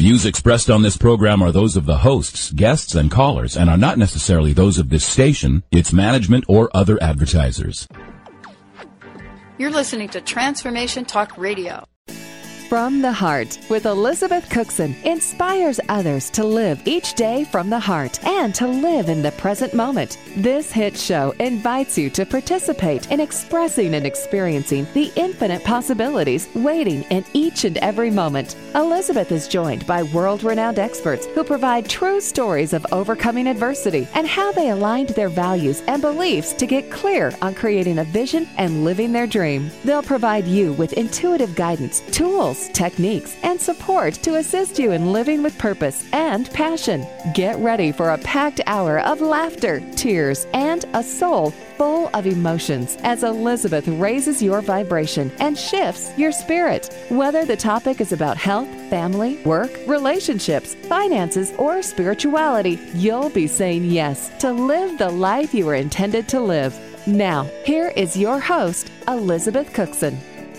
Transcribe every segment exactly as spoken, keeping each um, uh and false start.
Views expressed on this program are those of the hosts, guests, and callers, and are not necessarily those of this station, its management, or other advertisers. You're listening to Transformation Talk Radio. From the Heart with Elizabeth Cookson inspires others to live each day from the heart and to live in the present moment. This hit show invites you to participate in expressing and experiencing the infinite possibilities waiting in each and every moment. Elizabeth is joined by world-renowned experts who provide true stories of overcoming adversity and how they aligned their values and beliefs to get clear on creating a vision and living their dream. They'll provide you with intuitive guidance, tools, techniques, and support to assist you in living with purpose and passion. Get ready for a packed hour of laughter, tears, and a soul full of emotions as Elizabeth raises your vibration and shifts your spirit. Whether the topic is about health, family, work, relationships, finances, or spirituality, you'll be saying yes to live the life you were intended to live. Now, here is your host, Elizabeth Cookson.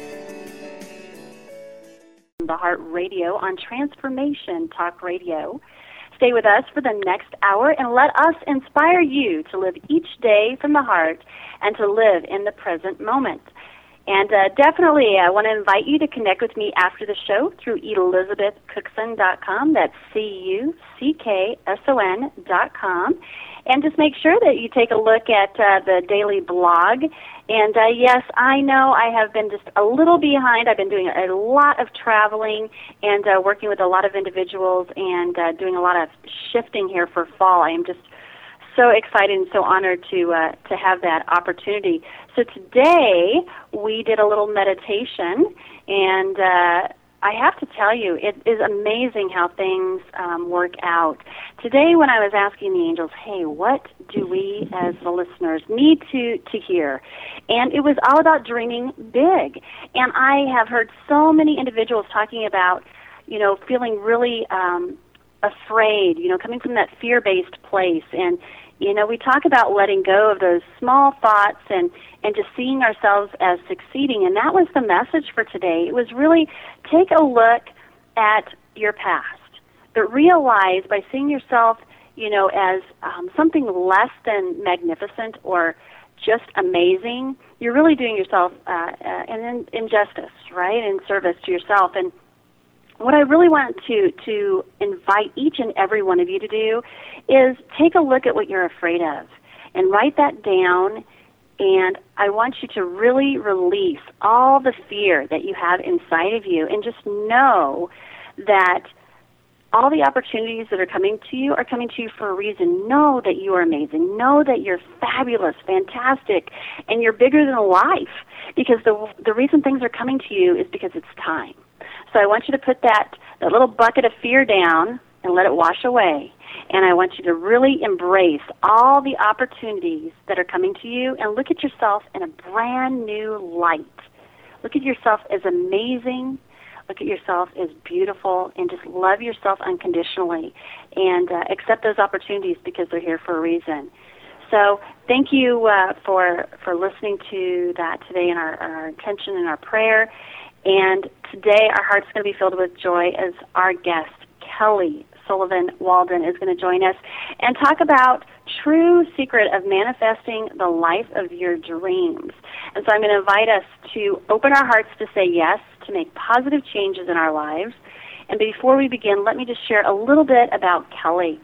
The Heart Radio on Transformation Talk Radio. Stay with us for the next hour and let us inspire you to live each day from the heart and to live in the present moment. And uh, definitely, I want to invite you to connect with me after the show through elizabeth cookson dot com. That's C U C K S O N dot com. And just make sure that you take a look at uh, the daily blog. And uh, yes, I know I have been just a little behind. I've been doing a lot of traveling and uh, working with a lot of individuals and uh, doing a lot of shifting here for fall. I am just so excited and so honored to uh, to have that opportunity. So today we did a little meditation, and uh, I have to tell you, it is amazing how things um, work out. Today when I was asking the angels, hey, what do we as the listeners need to, to hear? And it was all about dreaming big. And I have heard so many individuals talking about, you know, feeling really um, afraid, you know, coming from that fear-based place. And, you know, we talk about letting go of those small thoughts and, and just seeing ourselves as succeeding. And that was the message for today. It was really take a look at your past, but realize by seeing yourself, you know, as um, something less than magnificent or just amazing, you're really doing yourself uh, uh, an injustice, right, in service to yourself. And what I really want to, to invite each and every one of you to do is take a look at what you're afraid of and write that down, and I want you to really release all the fear that you have inside of you and just know that all the opportunities that are coming to you are coming to you for a reason. Know that you are amazing. Know that you're fabulous, fantastic, and you're bigger than life, because the the reason things are coming to you is because it's time. So I want you to put that, that little bucket of fear down and let it wash away. And I want you to really embrace all the opportunities that are coming to you and look at yourself in a brand new light. Look at yourself as amazing. Look at yourself as beautiful, and just love yourself unconditionally and uh, accept those opportunities because they're here for a reason. So thank you uh, for for listening to that today in our, our intention and our prayer. And today our heart's going to be filled with joy as our guest, Kelly Sullivan Walden, is going to join us and talk about true secret of manifesting the life of your dreams. And so I'm going to invite us to open our hearts to say yes, to make positive changes in our lives. And before we begin, let me just share a little bit about Kelly.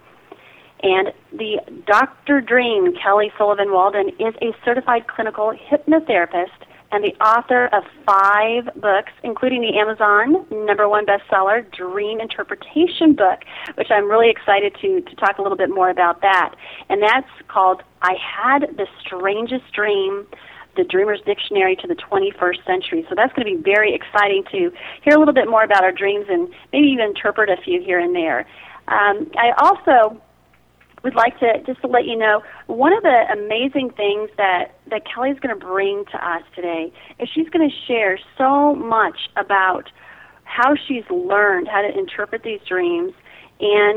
And the Doctor Dream, Kelly Sullivan Walden, is a certified clinical hypnotherapist and the author of five books, including the Amazon number one bestseller, Dream Interpretation book, which I'm really excited to, to talk a little bit more about that. And that's called I Had the Strangest Dream, The Dreamer's Dictionary to the twenty-first Century. So that's going to be very exciting to hear a little bit more about our dreams and maybe even interpret a few here and there. Um, I also would like to just to let you know, one of the amazing things that, that Kelly's going to bring to us today is she's going to share so much about how she's learned how to interpret these dreams, and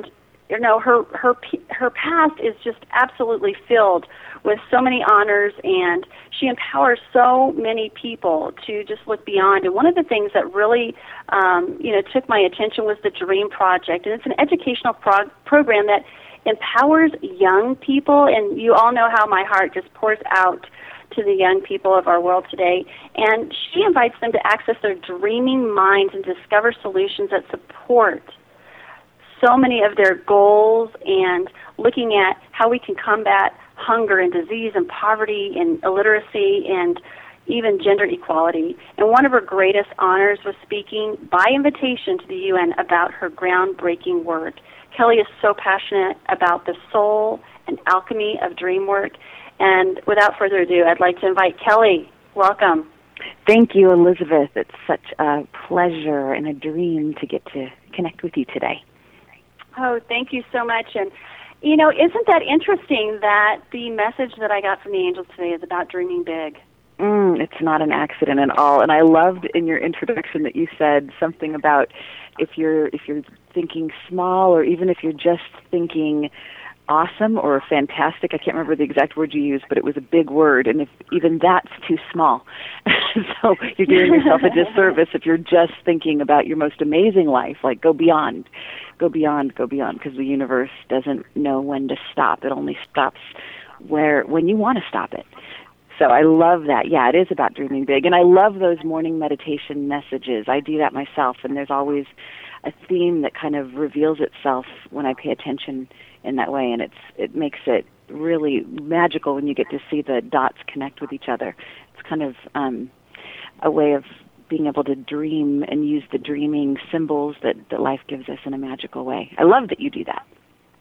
you know, her her her past is just absolutely filled with so many honors, and she empowers so many people to just look beyond. And one of the things that really, um, you know, took my attention was the Dream Project, and it's an educational prog- program that empowers young people. And you all know how my heart just pours out to the young people of our world today. And she invites them to access their dreaming minds and discover solutions that support so many of their goals, and looking at how we can combat hunger and disease and poverty and illiteracy and even gender equality. And one of her greatest honors was speaking by invitation to the U N about her groundbreaking work. Kelly is so passionate about the soul and alchemy of dream work. And without further ado, I'd like to invite Kelly. Welcome. Thank you, Elizabeth. It's such a pleasure and a dream to get to connect with you today. Oh, thank you so much. And, you know, isn't that interesting that the message that I got from the angels today is about dreaming big? Mm, it's not an accident at all. And I loved in your introduction that you said something about if you're if you're thinking small, or even if you're just thinking awesome or fantastic. I can't remember the exact word you used, but it was a big word, and if even that's too small. So you're doing yourself a disservice if you're just thinking about your most amazing life. Like, go beyond, go beyond, go beyond, because the universe doesn't know when to stop. It only stops where when you want to stop it. So I love that. Yeah, it is about dreaming big, and I love those morning meditation messages. I do that myself, and there's always a theme that kind of reveals itself when I pay attention in that way, and it's it makes it really magical when you get to see the dots connect with each other. It's kind of um, a way of being able to dream and use the dreaming symbols that, that life gives us in a magical way. I love that you do that.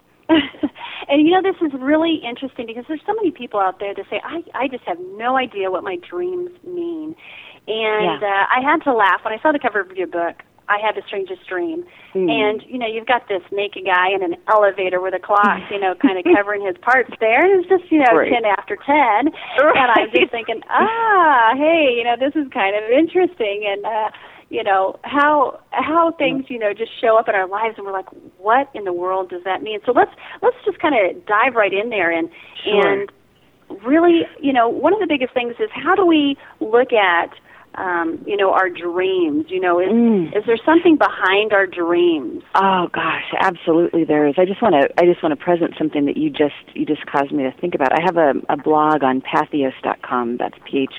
And, you know, this is really interesting because there's so many people out there that say, I, I just have no idea what my dreams mean. And Yeah. uh, I had to laugh when I saw the cover of your book. I had the strangest dream. Mm. And, you know, you've got this naked guy in an elevator with a clock, you know, kind of covering his parts there. And it's just, you know, right. ten after ten. Right. And I'm just thinking, ah, hey, you know, this is kind of interesting. And, uh, you know, how how things, you know, just show up in our lives, and we're like, what in the world does that mean? So let's let's just kind of dive right in there. And, sure. and really, you know, one of the biggest things is how do we look at Um, you know, our dreams? You know, is mm. is there something behind our dreams? Oh gosh, absolutely there is. I just want to I just want to present something that you just you just caused me to think about. I have a, a blog on patheos dot com. That's P H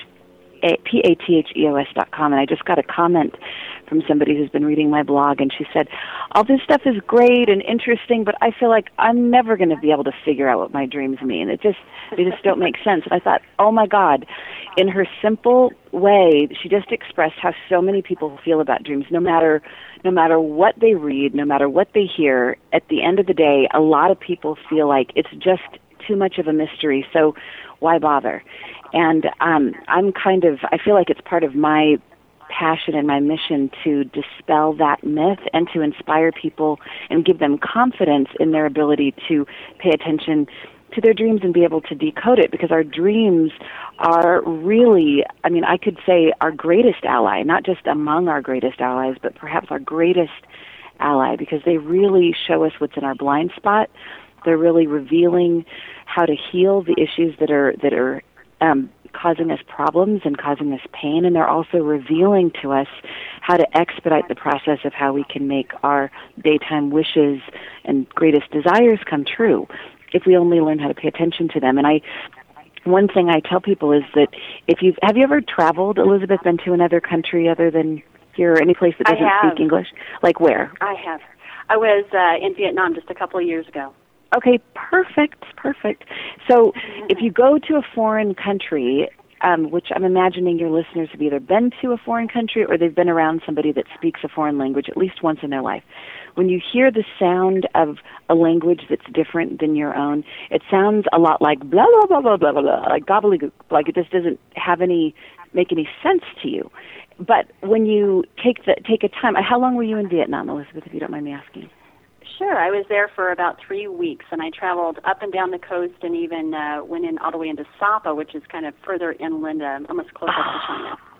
P A T H E O S dot com, and I just got a comment from somebody who's been reading my blog, and she said, all this stuff is great and interesting, but I feel like I'm never going to be able to figure out what my dreams mean. It just, they just don't make sense. And I thought, oh my God, in her simple way, she just expressed how so many people feel about dreams. No matter, no matter what they read, no matter what they hear, at the end of the day, a lot of people feel like it's just too much of a mystery, so why bother? And um, I'm kind of, I feel like it's part of my passion and my mission to dispel that myth and to inspire people and give them confidence in their ability to pay attention to their dreams and be able to decode it, because our dreams are really, I mean, I could say our greatest ally, not just among our greatest allies, but perhaps our greatest ally, because they really show us what's in our blind spot. They're really revealing how to heal the issues that are that are um, causing us problems and causing us pain, and they're also revealing to us how to expedite the process of how we can make our daytime wishes and greatest desires come true if we only learn how to pay attention to them. And I, one thing I tell people is that if you've, have you ever traveled, Elizabeth, been to another country other than here, or any place that doesn't speak English? Like where? I have. I was uh, in Vietnam just a couple of years ago. Okay, perfect, perfect. So if you go to a foreign country, um, which I'm imagining your listeners have either been to a foreign country or they've been around somebody that speaks a foreign language at least once in their life, when you hear the sound of a language that's different than your own, it sounds a lot like blah, blah, blah, blah, blah, blah, blah, like gobbledygook, like it just doesn't have any, make any sense to you. But when you take the take a time, how long were you in Vietnam, Elizabeth, if you don't mind me asking? Sure. I was there for about three weeks, and I traveled up and down the coast and even uh, went in all the way into Sapa, which is kind of further inland, uh, almost close up to China.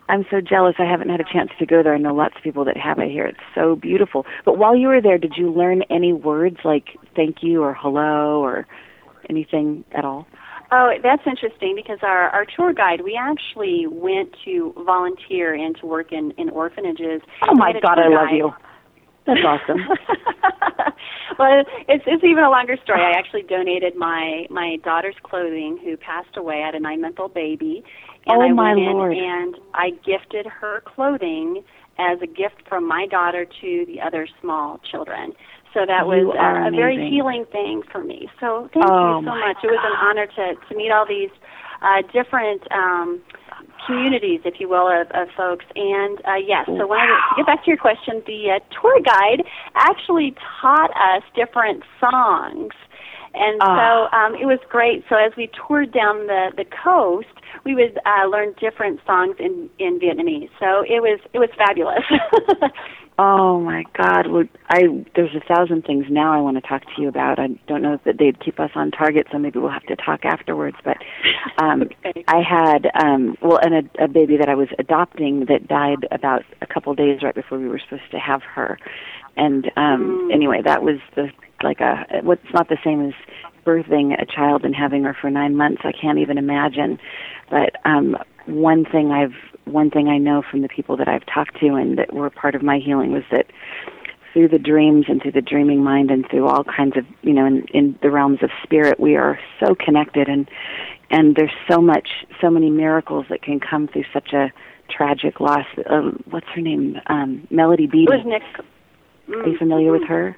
I'm so jealous. I haven't had a chance to go there. I know lots of people that have. I hear it's so beautiful. But while you were there, did you learn any words like thank you or hello or anything at all? Oh, that's interesting because our, our tour guide, we actually went to volunteer and to work in, in orphanages. Oh, my God, I love guide. you. That's awesome. Well, it's it's even a longer story. I actually donated my, my daughter's clothing, who passed away. I had a nine-month-old baby. And oh, I my went in Lord. and I gifted her clothing as a gift from my daughter to the other small children. So that You was are a, a very amazing. healing thing for me. So thank Oh, you so my much. It was an honor to, to meet all these uh, different um, communities, if you will, of, of folks. And uh, yes, so when I, to get back to your question, the uh, tour guide actually taught us different songs. And Ah. so um, it was great. So as we toured down the, the coast, we would uh, learn different songs in, in Vietnamese. So it was it was fabulous. Oh, my God. Well, I, there's a thousand things now I want to talk to you about. I don't know if they'd keep us on target, so maybe we'll have to talk afterwards. But um, Okay. I had, um, well, and a, a baby that I was adopting that died about a couple days right before we were supposed to have her. And um, Mm. anyway, that was the like a, what's not the same as birthing a child and having her for nine months. I can't even imagine. But um, one thing I've one thing I know from the people that I've talked to and that were part of my healing was that through the dreams and through the dreaming mind and through all kinds of, you know, in, in the realms of spirit, we are so connected, and and there's so much, so many miracles that can come through such a tragic loss. Um, what's her name? Um, Melody Beattie. It was Nick. Mm. Are you familiar with her?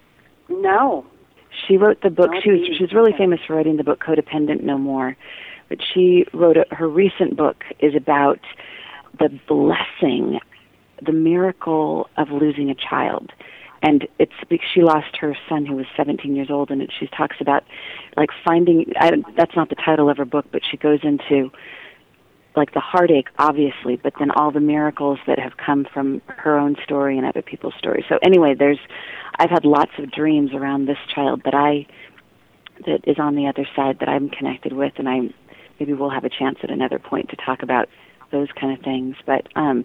No. She wrote the book. Melody She was Beattie, she's really okay. famous for writing the book Codependent No More. But she wrote a, her recent book is about the blessing, the miracle of losing a child. And it's she lost her son who was seventeen years old, and it, she talks about like finding. I, that's not the title of her book, but she goes into like the heartache, obviously, but then all the miracles that have come from her own story and other people's stories. So anyway, there's I've had lots of dreams around this child that I that is on the other side that I'm connected with, and I maybe we'll have a chance at another point to talk about those kind of things. But um,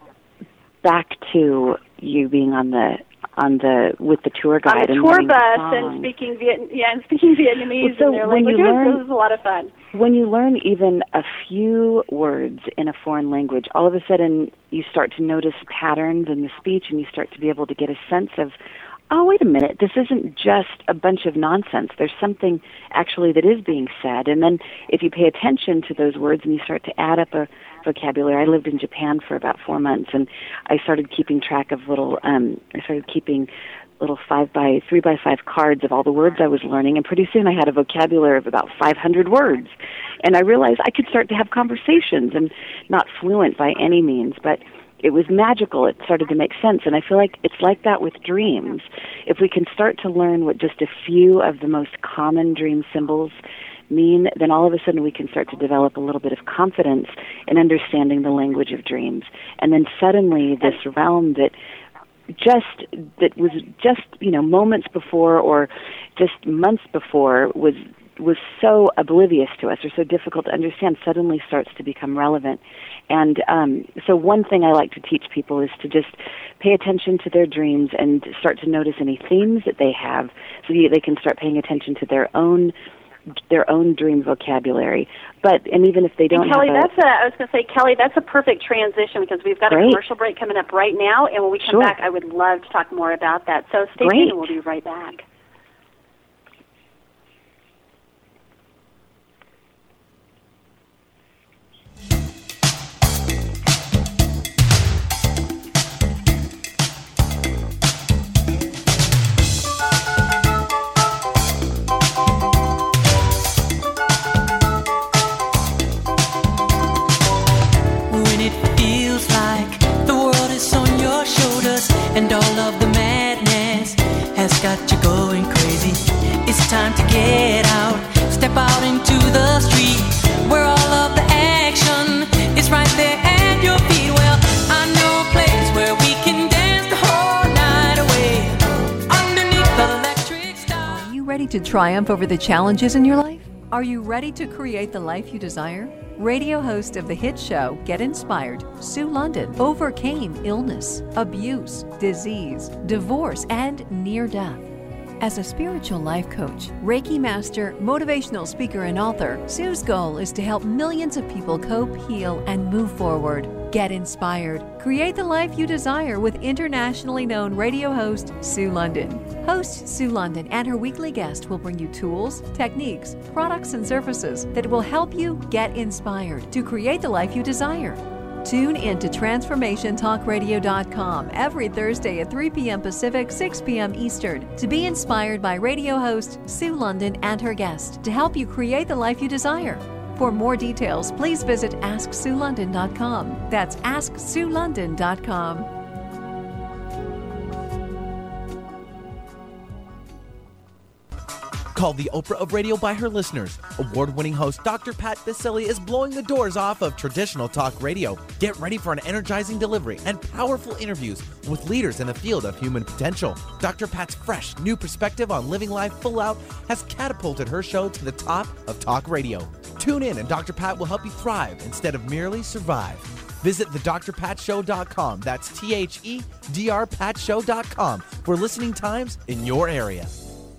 back to you being on the on the with the tour guide On the and tour learning the bus songs. and speaking Viet- yeah, and speaking Vietnamese Well, so in their when you language. It was, learn- it was a lot of fun. When you learn even a few words in a foreign language, all of a sudden you start to notice patterns in the speech, and you start to be able to get a sense of, oh, wait a minute, this isn't just a bunch of nonsense. There's something actually that is being said. And then if you pay attention to those words and you start to add up a vocabulary. I lived in Japan for about four months, and I started keeping track of little, um, I started keeping little five by three by five cards of all the words I was learning, and pretty soon I had a vocabulary of about five hundred words. And I realized I could start to have conversations, and not fluent by any means, but it was magical. It started to make sense. And I feel like it's like that with dreams. If we can start to learn what just a few of the most common dream symbols mean, then all of a sudden we can start to develop a little bit of confidence in understanding the language of dreams. And then suddenly this realm that just that was just, you know, moments before or just months before was was so oblivious to us or so difficult to understand suddenly starts to become relevant. And um, so one thing I like to teach people is to just pay attention to their dreams and start to notice any themes that they have so they can start paying attention to their own their own dream vocabulary. But and even if they don't and Kelly, have a, that's a, I was going to say, Kelly, that's a perfect transition because we've got Great. a commercial break coming up right now, and when we come Sure. back, I would love to talk more about that. So stay Great. tuned, and we'll be right back. When it feels like the world is on your shoulders and all of the madness has got you going crazy, it's time to get out, step out into the street where all of the action is right there at your feet. Well, I know a place where we can dance the whole night away underneath the electric stars. Are you ready to triumph over the challenges in your life? Are you ready to create the life you desire? Radio host of the hit show Get Inspired, Sue London, overcame illness, abuse, disease, divorce, and near death. As a spiritual life coach, Reiki master, motivational speaker, and author, Sue's goal is to help millions of people cope, heal, and move forward. Get inspired. Create the life you desire with internationally known radio host Sue London. Host Sue London and her weekly guest will bring you tools, techniques, products, and services that will help you get inspired to create the life you desire. Tune in to transformation talk radio dot com every Thursday at three p.m. Pacific, six p.m. Eastern to be inspired by radio host Sue London and her guest to help you create the life you desire. For more details, please visit ask sue london dot com. That's ask sue london dot com. Called the Oprah of Radio by her listeners, award-winning host Doctor Pat Baccili is blowing the doors off of traditional talk radio. Get ready for an energizing delivery and powerful interviews with leaders in the field of human potential. Doctor Pat's fresh, new perspective on living life full out has catapulted her show to the top of talk radio. Tune in and Doctor Pat will help you thrive instead of merely survive. Visit the dr pat show dot com. That's T H E D R pat show dot com for listening times in your area.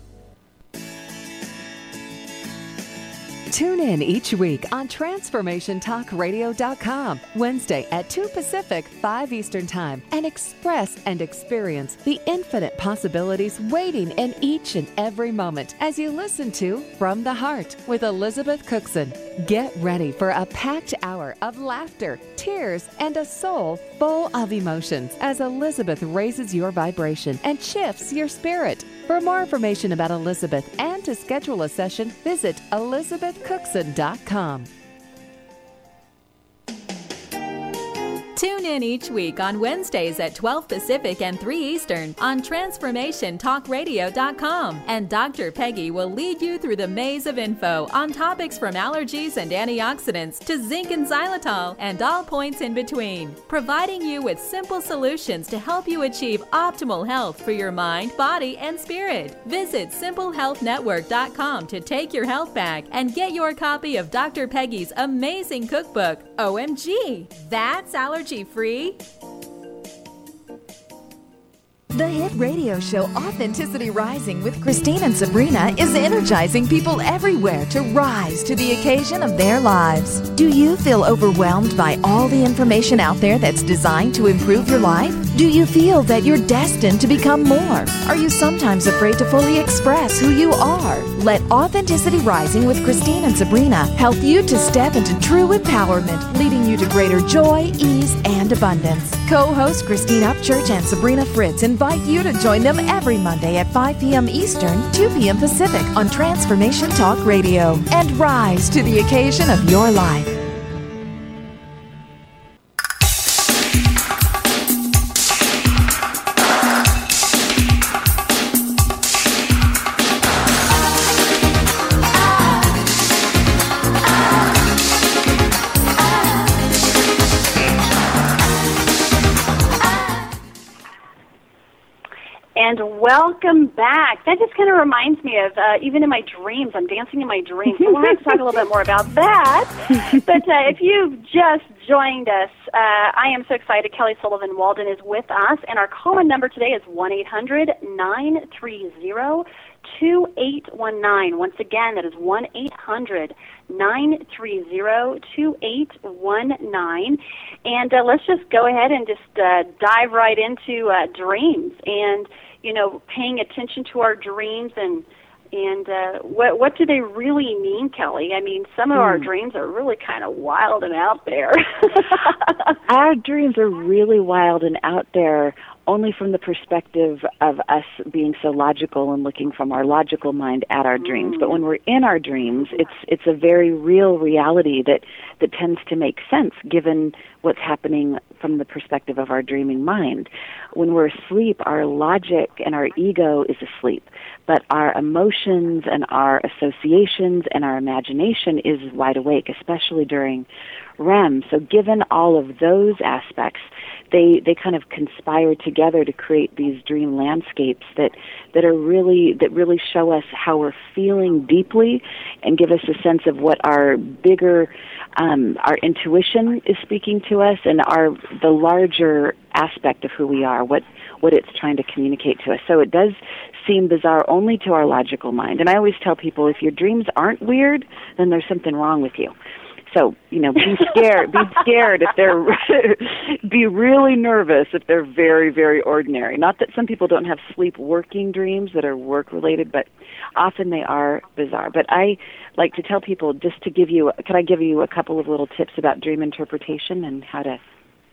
Tune in each week on transformation talk radio dot com, Wednesday at two Pacific, five Eastern Time, and express and experience the infinite possibilities waiting in each and every moment as you listen to From the Heart with Elizabeth Cookson. Get ready for a packed hour of laughter, tears, and a soul full of emotions as Elizabeth raises your vibration and shifts your spirit. For more information about Elizabeth and to schedule a session, visit elizabeth cookson dot com. Tune in each week on Wednesdays at twelve Pacific and three Eastern on transformation talk radio dot com, and Doctor Peggy will lead you through the maze of info on topics from allergies and antioxidants to zinc and xylitol and all points in between, providing you with simple solutions to help you achieve optimal health for your mind, body, and spirit. Visit simple health network dot com to take your health back and get your copy of Doctor Peggy's amazing cookbook, O M G, That's Allergy Free. The hit radio show Authenticity Rising with Christine and Sabrina is energizing people everywhere to rise to the occasion of their lives. Do you feel overwhelmed by all the information out there that's designed to improve your life? Do you feel that you're destined to become more? Are you sometimes afraid to fully express who you are? Let Authenticity Rising with Christine and Sabrina help you to step into true empowerment, leading you to greater joy, ease, and abundance. Co-host Christine Upchurch and Sabrina Fritz invite you to join them every Monday at five p.m. Eastern, two p.m. Pacific on Transformation Talk Radio, and rise to the occasion of your life. And welcome back. That just kind of reminds me of, uh, even in my dreams, I'm dancing in my dreams. So we'll have to talk a little bit more about that. But uh, if you've just joined us, uh, I am so excited. Kelly Sullivan Walden is with us, and our call-in number today is one eight hundred nine three zero two eight one nine. Once again, that is one eight hundred nine three zero two eight one nine. And uh, let's just go ahead and just uh, dive right into uh, dreams and, you know, paying attention to our dreams and and uh, what what do they really mean, Kelly? I mean, some of mm. our dreams are really kind of wild and out there. Our dreams are really wild and out there only from the perspective of us being so logical and looking from our logical mind at our dreams. But when we're in our dreams, it's it's a very real reality that, that tends to make sense given what's happening from the perspective of our dreaming mind. When we're asleep, our logic and our ego is asleep. but our emotions and our associations and our imagination is wide awake, especially during R E M. So given all of those aspects, they they kind of conspire together to create these dream landscapes that that are really that really show us how we're feeling deeply and give us a sense of what our bigger um, our intuition is speaking to us, and our the larger aspect of who we are, what what it's trying to communicate to us. So it does seem bizarre only to our logical mind. And I always tell people, if your dreams aren't weird, then there's something wrong with you. So, you know, be scared, be scared if they're, be really nervous if they're very, very ordinary. Not that some people don't have sleep-working dreams that are work-related, but often they are bizarre. But I like to tell people, just to give you, could I give you a couple of little tips about dream interpretation and how to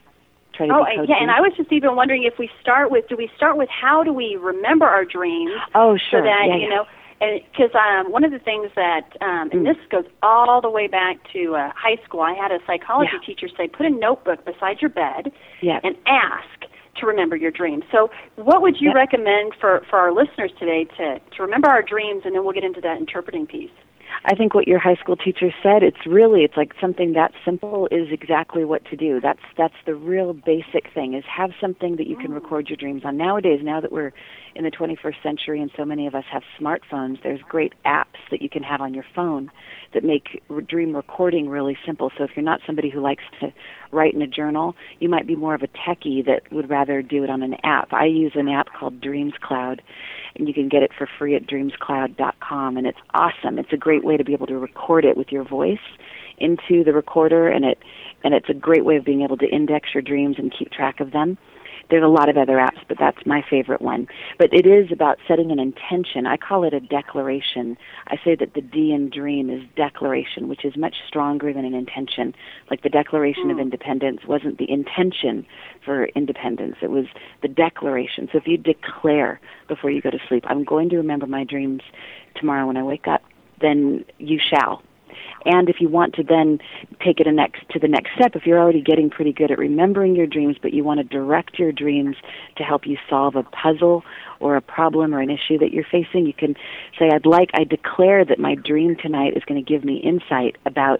try to Oh, decode yeah, dreams? and I was just even wondering if we start with, do we start with how do we remember our dreams? Oh, sure. So that, yeah, you yeah. know, because um, one of the things that, um, and this goes all the way back to uh, high school, I had a psychology Yeah. teacher say, put a notebook beside your bed Yeah. and ask to remember your dreams. So what would you Yeah. recommend for, for our listeners today to, to remember our dreams, and then we'll get into that interpreting piece? I think what your high school teacher said, it's really, it's like something that simple is exactly what to do. That's that's the real basic thing, is have something that you can record your dreams on. Nowadays, now that we're in the twenty-first century and so many of us have smartphones, there's great apps that you can have on your phone that make re- dream recording really simple. So if you're not somebody who likes to write in a journal, you might be more of a techie that would rather do it on an app. I use an app called Dreams Cloud, and you can get it for free at dreams cloud dot com, and it's awesome. It's a great way to be able to record it with your voice into the recorder, and it and it's a great way of being able to index your dreams and keep track of them. There's a lot of other apps, but that's my favorite one. But it is about setting an intention. I call it a declaration. I say that the D in dream is declaration, which is much stronger than an intention. Like the Declaration mm. of Independence wasn't the intention for independence. It was the declaration. So if you declare before you go to sleep, I'm going to remember my dreams tomorrow when I wake up, then you shall. And if you want to then take it a next to the next step, if you're already getting pretty good at remembering your dreams, but you want to direct your dreams to help you solve a puzzle or a problem or an issue that you're facing, you can say, I'd like, I declare that my dream tonight is going to give me insight about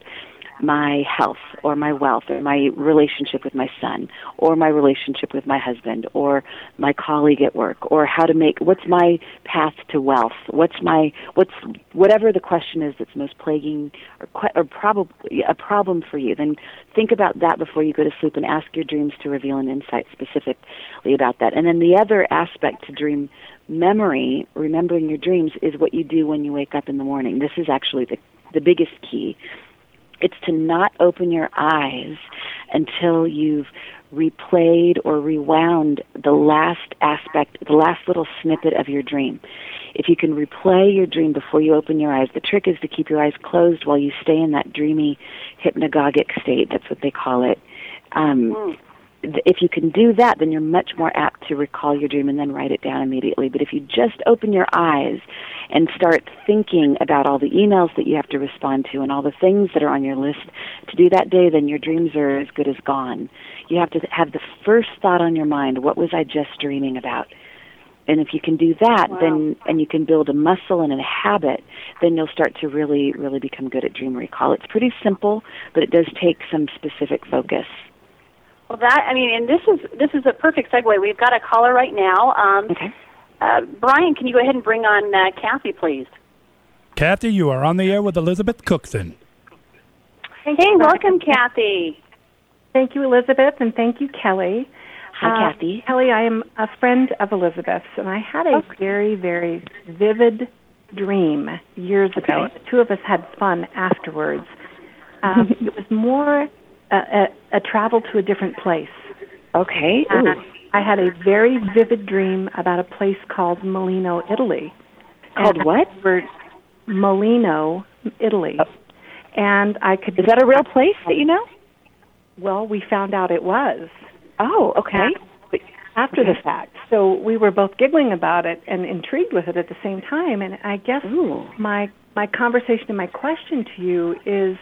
my health or my wealth or my relationship with my son or my relationship with my husband or my colleague at work, or how to make, what's my path to wealth, what's my, what's, whatever the question is that's most plaguing or, or probably a problem for you, then think about that before you go to sleep and ask your dreams to reveal an insight specifically about that. And then the other aspect to dream memory, remembering your dreams, is what you do when you wake up in the morning. This is actually the, the biggest key. It's to not open your eyes until you've replayed or rewound the last aspect, the last little snippet of your dream. If you can replay your dream before you open your eyes, the trick is to keep your eyes closed while you stay in that dreamy, hypnagogic state. That's what they call it. Um, mm. If you can do that, then you're much more apt to recall your dream and then write it down immediately. But if you just open your eyes and start thinking about all the emails that you have to respond to and all the things that are on your list to do that day, then your dreams are as good as gone. You have to have the first thought on your mind, what was I just dreaming about? And if you can do that, wow. then and you can build a muscle and a habit, then you'll start to really, really become good at dream recall. It's pretty simple, but it does take some specific focus. Well, that, I mean, and this is this is a perfect segue. We've got a caller right now. Um, okay. Uh, Brian, can you go ahead and bring on uh, Kathy, please? Kathy, you are on the air with Elizabeth Cookson. Hey, welcome, Kathy. Thank you, Elizabeth, and thank you, Kelly. Hi, uh, Kathy. Kelly, I am a friend of Elizabeth's, and I had a okay. very, very vivid dream years okay. ago. The two of us had fun afterwards. Um, it was more a, a, a travel to a different place. Okay. Uh, I had a very vivid dream about a place called Molino, Italy. Called and what? We're Molino, Italy. Oh. And I could... Is that a real place that you know? Well, we found out it was. Oh, okay. After okay. the fact. So we were both giggling about it and intrigued with it at the same time. And I guess Ooh. my my conversation and my question to you is,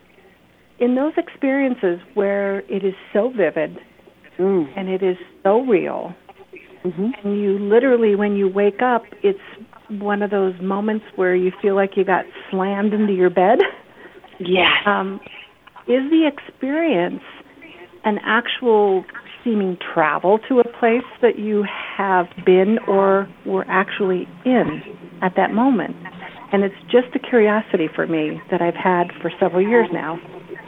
in those experiences where it is so vivid mm. and it is so real, mm-hmm. and you literally, when you wake up, it's one of those moments where you feel like you got slammed into your bed. Yes. Um, is the experience an actual seeming travel to a place that you have been or were actually in at that moment? And it's just a curiosity for me that I've had for several years now.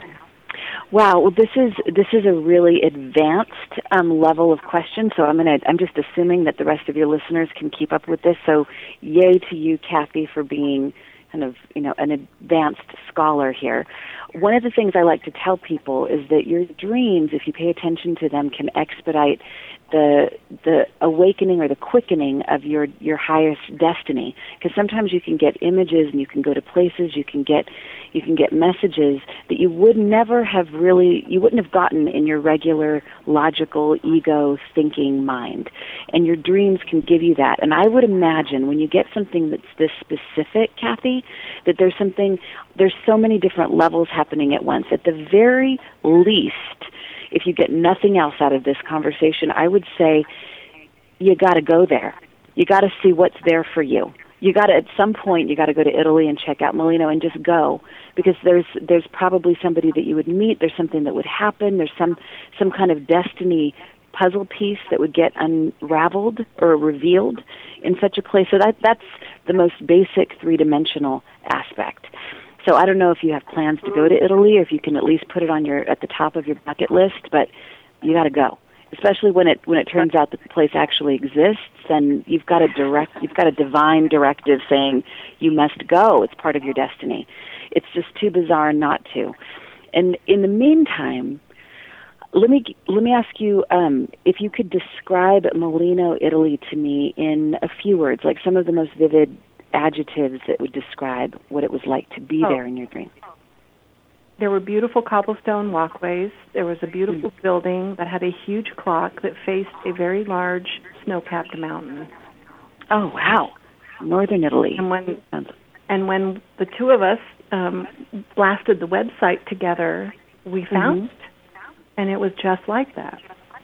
Wow, well, this is this is a really advanced um, level of question. So I'm gonna I'm just assuming that the rest of your listeners can keep up with this. So, yay to you, Kathy, for being kind of you know an advanced scholar here. One of the things I like to tell people is that your dreams, if you pay attention to them, can expedite the the awakening or the quickening of your your highest destiny. Because sometimes you can get images and you can go to places, you can get you can get messages that you would never have really you wouldn't have gotten in your regular logical ego thinking mind. And your dreams can give you that. And I would imagine when you get something that's this specific, Kathy, that there's something there's so many different levels happening at once. At the very least, if you get nothing else out of this conversation, I would say you got to go there. You got to see what's there for you. You got to, at some point, you got to go to Italy and check out Molino and just go, because there's there's probably somebody that you would meet. There's something that would happen. There's some some kind of destiny puzzle piece that would get unraveled or revealed in such a place. So that that's the most basic three-dimensional aspect. So I don't know if you have plans to go to Italy, or if you can at least put it on your at the top of your bucket list, but you got to go. Especially when it when it turns out that the place actually exists, then you've got a direct you've got a divine directive saying you must go. It's part of your destiny. It's just too bizarre not to. And in the meantime, let me let me ask you um, if you could describe Molino, Italy, to me in a few words, like some of the most vivid adjectives that would describe what it was like to be oh. there in your dream. There were beautiful cobblestone walkways. There was a beautiful mm. building that had a huge clock that faced a very large snow-capped mountain. Oh, wow. Northern Italy. And when, and when the two of us um, blasted the website together, we found mm-hmm. it, and it was just like that.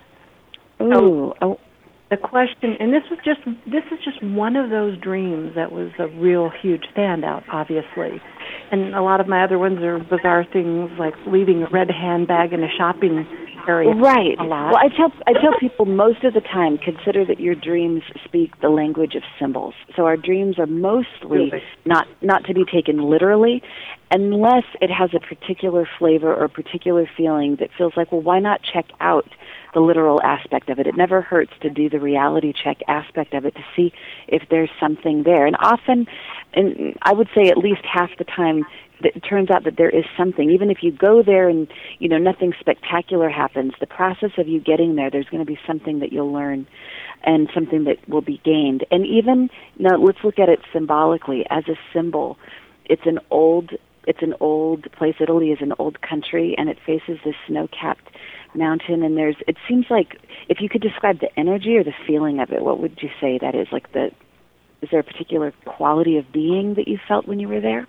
Ooh. So, oh. The question, and this was just this is just one of those dreams that was a real huge standout, obviously. And a lot of my other ones are bizarre things like leaving a red handbag in a shopping area. Right. A lot. Well, I tell I tell people most of the time, consider that your dreams speak the language of symbols. So our dreams are mostly really? not not to be taken literally, unless it has a particular flavor or a particular feeling that feels like, well, why not check out the literal aspect of it? It never hurts to do the reality check aspect of it to see if there's something there. And often, and I would say at least half the time, it turns out that there is something. Even if you go there and, you know, nothing spectacular happens, the process of you getting there, there's going to be something that you'll learn and something that will be gained. And even, now let's look at it symbolically. As a symbol, it's an old, it's an old place. Italy is an old country, and it faces this snow-capped mountain, and there's, it seems like, if you could describe the energy or the feeling of it, what would you say that is? Like the, is there a particular quality of being that you felt when you were there?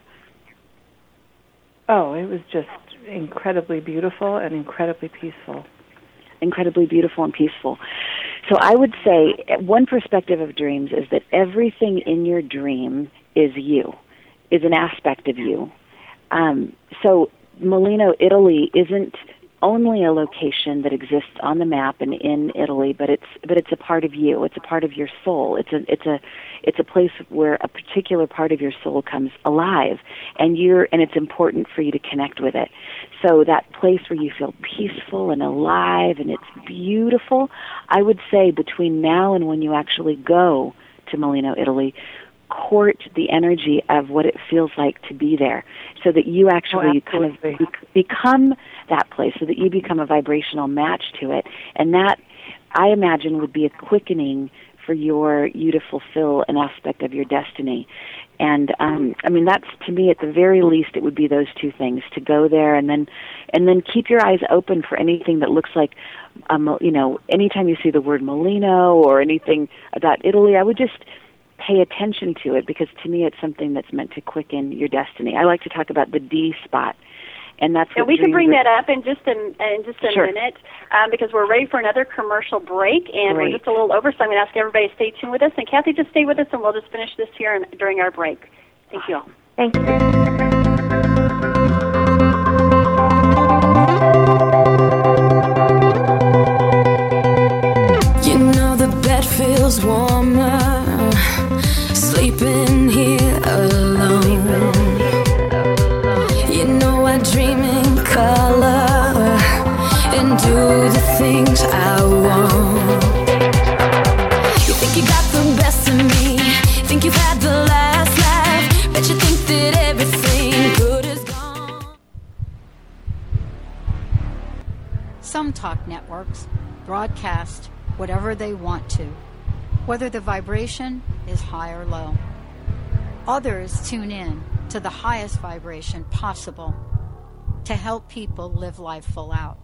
Oh, it was just incredibly beautiful and incredibly peaceful. Incredibly beautiful and peaceful. So I would say one perspective of dreams is that everything in your dream is you, is an aspect of you. Um, so Molino, Italy isn't only a location that exists on the map and in Italy, but it's but it's a part of you. It's a part of your soul. It's a it's a it's a place where a particular part of your soul comes alive, and you're and it's important for you to connect with it. So that place where you feel peaceful and alive and it's beautiful, I would say between now and when you actually go to Molino, Italy, court the energy of what it feels like to be there, so that you actually oh, kind of be- become that place, so that you become a vibrational match to it. And that, I imagine, would be a quickening for your you to fulfill an aspect of your destiny. And um, I mean, that's, to me, at the very least, it would be those two things: to go there, and then and then keep your eyes open for anything that looks like, um, you know, anytime you see the word Molino or anything about Italy, I would just pay attention to it, because to me it's something that's meant to quicken your destiny. I like to talk about the D spot And that's and what we can dreams bring are- that up in just a, in just a Sure. minute um, because we're ready for another commercial break, and Great. we're just a little over, so I'm going to ask everybody to stay tuned with us. And Kathy, just stay with us, and we'll just finish this here in, during our break. Thank you all. Thank you. You know the bed feels warmer, sleeping here alone. You know I dream in color and do the things I want. You think you got the best of me, think you've had the last laugh, bet you think that everything good is gone. Some talk networks broadcast whatever they want to, whether the vibration is high or low. Others tune in to the highest vibration possible to help people live life full out.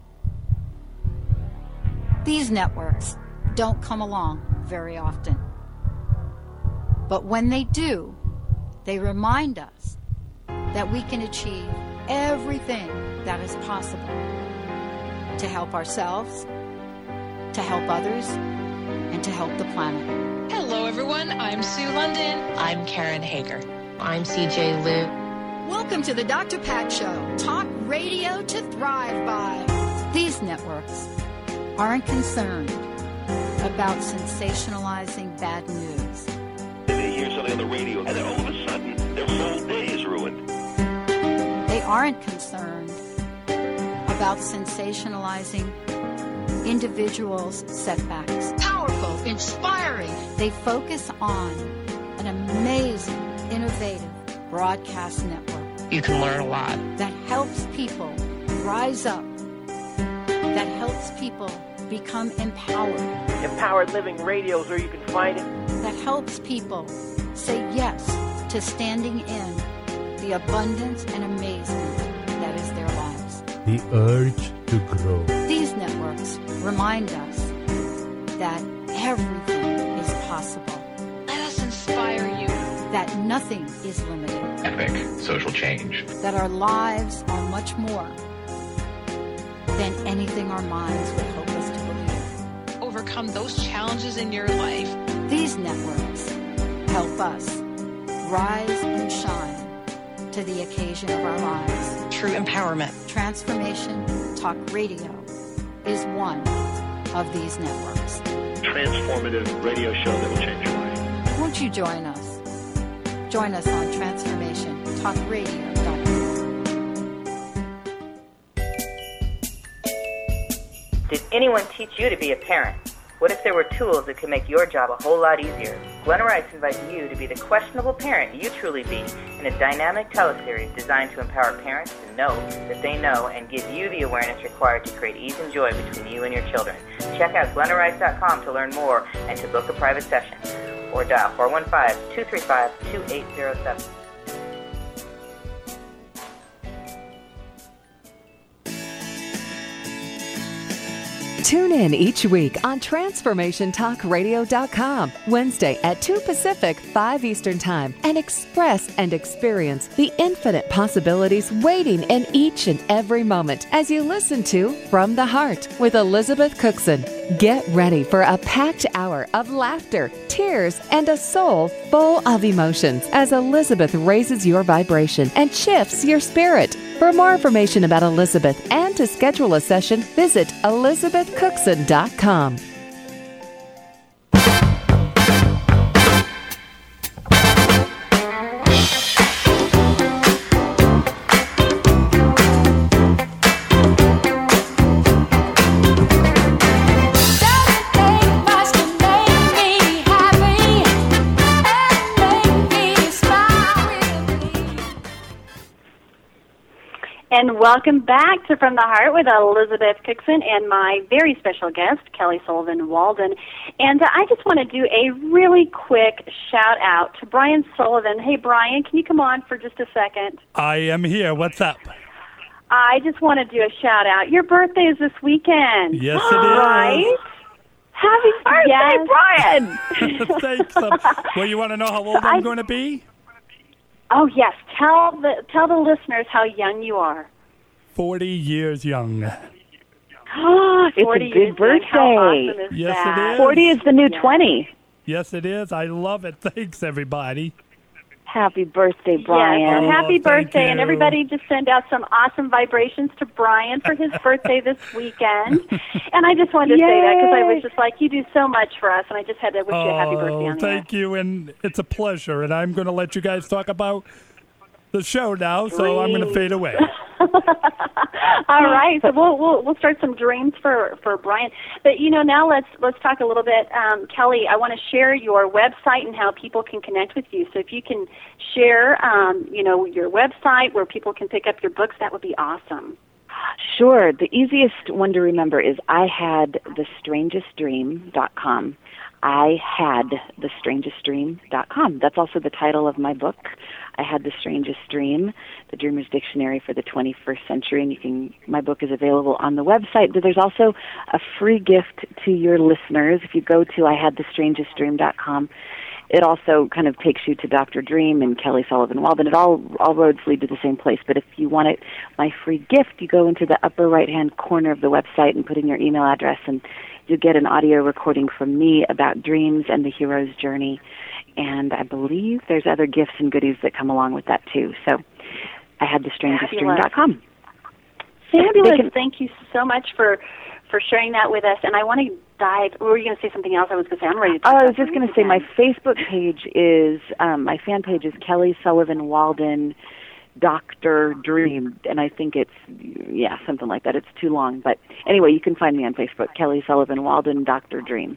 These networks don't come along very often. But when they do, they remind us that we can achieve everything that is possible to help ourselves, to help others, and to help the planet. Hello, everyone. I'm Sue London. I'm Karen Hager. I'm C J Liu. Welcome to the Doctor Pat Show, talk radio to thrive by. These networks aren't concerned about sensationalizing bad news. They hear something on the radio, and then all of a sudden, their whole day is ruined. They aren't concerned about sensationalizing individuals' setbacks. Powerful, inspiring. They focus on an amazing, innovative broadcast network. You can learn a lot. That helps people rise up. That helps people become empowered. Empowered Living Radio is where you can find it. That helps people say yes to standing in the abundance and amazement that is their lives. The urge to grow. These networks remind us that everything is possible. Let us inspire you. That nothing is limited. Epic social change. That our lives are much more than anything our minds would hope us to believe. Overcome those challenges in your life. These networks help us rise and shine to the occasion of our lives. True empowerment. Transformation Talk Radio is one of these networks. Transformative radio show that will change your life. Won't you join us? Join us on transformation talk radio dot com. Did anyone teach you to be a parent? What if there were tools that could make your job a whole lot easier? Glenna Rice invites you to be the questionable parent you truly be in a dynamic teleseries designed to empower parents to know that they know and give you the awareness required to create ease and joy between you and your children. Check out glenna rice dot com to learn more and to book a private session. Or dial four one five, two three five, two eight zero seven. Tune in each week on transformation talk radio dot com, Wednesday at two Pacific, five Eastern Time, and express and experience the infinite possibilities waiting in each and every moment as you listen to From the Heart with Elizabeth Cookson. Get ready for a packed hour of laughter, tears, and a soul full of emotions as Elizabeth raises your vibration and shifts your spirit. For more information about Elizabeth and to schedule a session, visit elizabeth cookson dot com. And welcome back to From the Heart with Elizabeth Cookson and my very special guest, Kelly Sullivan Walden. And uh, I just want to do a really quick shout out to Brian Sullivan. Hey, Brian, can you come on for just a second? I am here. What's up? I just want to do a shout out. Your birthday is this weekend. Yes, it is. Right? Happy birthday, yes. Brian! Thanks. Um, well, you want to know how old I'm going to be? Oh yes, tell the tell the listeners how young you are. forty years young. It's a forty big years young. birthday. How awesome is Yes, that? it is. forty is the new Yeah. twenty. Yes, it is. I love it. Thanks, everybody. Happy birthday, Brian. Yes, well, happy Oh, thank birthday, and you. everybody just send out some awesome vibrations to Brian for his birthday this weekend. And I just wanted to say that because I was just like, you do so much for us, and I just had to wish you a happy birthday on the air. thank you, and it's a pleasure. And I'm going to let you guys talk about the show now, so I'm going to fade away. All right, so we'll we'll we'll start some dreams for, for Brian. But you know, now let's let's talk a little bit, um, Kelly. I want to share your website and how people can connect with you. So if you can share, um, you know, your website where people can pick up your books, that would be awesome. Sure. The easiest one to remember is I had the strangest dream dot com. I had the strangest dream dot com. That's also the title of my book. I Had the Strangest Dream, the Dreamer's Dictionary for the twenty-first Century, and you can. My book is available on the website. But there's also a free gift to your listeners if you go to I had the strangest dream dot com. It also kind of takes you to Doctor Dream and Kelly Sullivan Walden. It all all roads lead to the same place. But if you want it, my free gift, you go into the upper right-hand corner of the website and put in your email address, and you get an audio recording from me about dreams and the hero's journey. And I believe there's other gifts and goodies that come along with that too. So I had the strangest dream dot com. Fabulous. Can, Thank you so much for, for sharing that with us. And I want to dive, were you going to say something else? I was going to say, I'm ready to Oh, I was talk just going to say my Facebook page is, um, my fan page is Kelly Sullivan Walden Doctor Dream. And I think it's, yeah, something like that. It's too long. But anyway, you can find me on Facebook, Kelly Sullivan Walden Doctor Dream.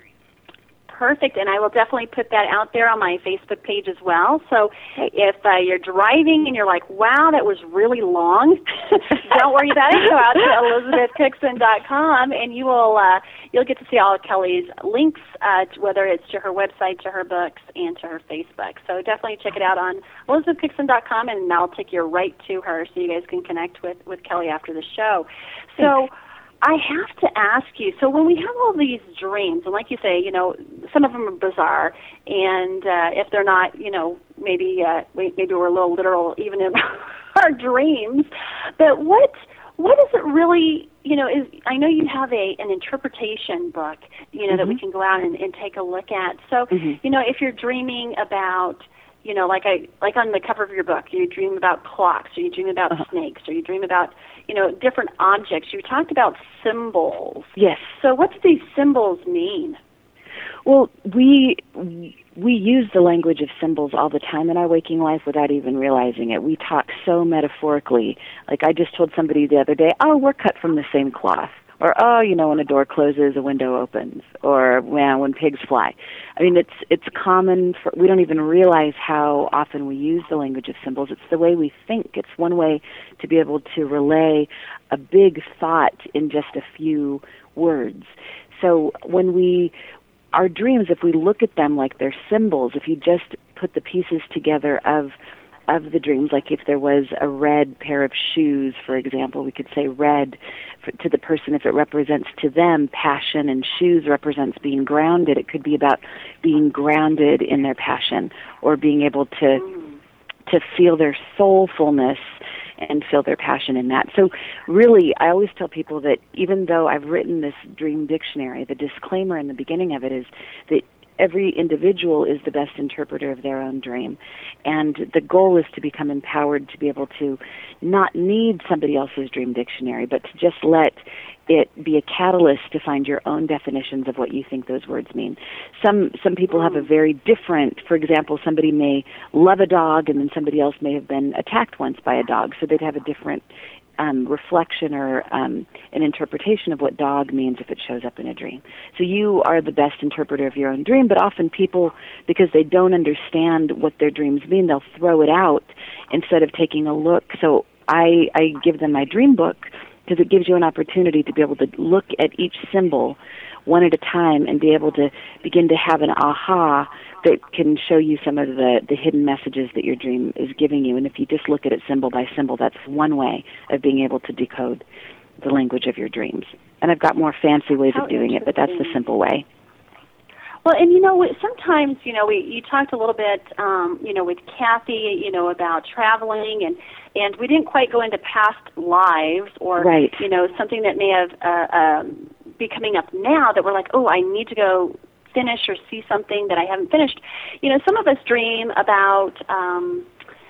Perfect, and I will definitely put that out there on my Facebook page as well. So if uh, you're driving and you're like, wow, that was really long, don't worry about it. Go out to elizabeth cookson dot com, and you will, uh, you'll get to see all of Kelly's links, uh, whether it's to her website, to her books, and to her Facebook. So definitely check it out on elizabeth cookson dot com, and I'll take you right to her so you guys can connect with, with Kelly after the show. So I have to ask you, so when we have all these dreams, and like you say, you know, some of them are bizarre, and uh, if they're not, you know, maybe uh, maybe we're a little literal even in our dreams, but what what is it really, you know, is I know you have a an interpretation book, you know, mm-hmm. that we can go out and, and take a look at. So, mm-hmm. you know, if you're dreaming about, you know, like I like on the cover of your book, you dream about clocks, or you dream about uh-huh. snakes, or you dream about, you know, different objects. You talked about symbols. Yes. So what do these symbols mean? Well, we we use the language of symbols all the time in our waking life without even realizing it. We talk so metaphorically. Like I just told somebody the other day, oh, we're cut from the same cloth. Or, oh, you know, when a door closes, a window opens. Or, well, when pigs fly. I mean, it's it's common. For, we don't even realize how often we use the language of symbols. It's the way we think. It's one way to be able to relay a big thought in just a few words. So when we, our dreams, if we look at them like they're symbols, if you just put the pieces together of of the dreams, like if there was a red pair of shoes, for example, we could say red for, to the person if it represents to them passion, and shoes represents being grounded. It could be about being grounded in their passion, or being able to to feel their soulfulness and feel their passion in that. So really, I always tell people that even though I've written this dream dictionary, the disclaimer in the beginning of it is that every individual is the best interpreter of their own dream. And the goal is to become empowered to be able to not need somebody else's dream dictionary, but to just let it be a catalyst to find your own definitions of what you think those words mean. Some some people have a very different, for example, somebody may love a dog and then somebody else may have been attacked once by a dog, so they'd have a different Um, reflection or um, an interpretation of what dog means if it shows up in a dream. So you are the best interpreter of your own dream, but often people, because they don't understand what their dreams mean, they'll throw it out instead of taking a look. So I, I give them my dream book because it gives you an opportunity to be able to look at each symbol one at a time and be able to begin to have an aha that can show you some of the, the hidden messages that your dream is giving you. And if you just look at it symbol by symbol, that's one way of being able to decode the language of your dreams. And I've got more fancy ways How of doing it, but that's the simple way. Well, and you know, sometimes, you know, we you talked a little bit, um, you know, with Kathy, you know, about traveling, and and we didn't quite go into past lives or, right. you know, something that may have uh, um, be coming up now that we're like, oh, I need to go finish or see something that I haven't finished. You know, some of us dream about um,